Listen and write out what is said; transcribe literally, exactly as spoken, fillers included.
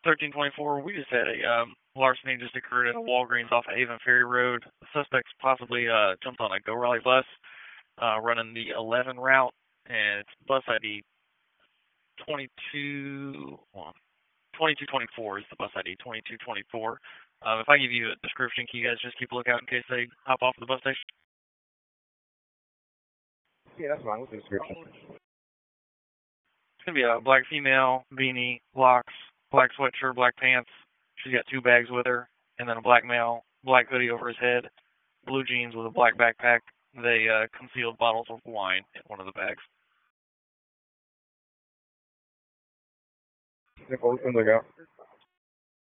thirteen twenty-four, we just had a um, larceny just occurred at a Walgreens off of Avon Ferry Road. The suspects possibly uh, jumped on a Go Raleigh bus uh, running the eleven route, and it's bus I D twenty-two, well, twenty-two twenty-four is the bus I D, twenty-two twenty-four. Um, if I give you a description, can you guys just keep a lookout in case they hop off the bus station? Yeah, that's fine. What's the description? It's going to be a black female, beanie, locks, black sweatshirt, black pants. She's got two bags with her, and then a black male, black hoodie over his head, blue jeans with a black backpack. They uh, concealed bottles of wine in one of the bags. Nicole, we can look out.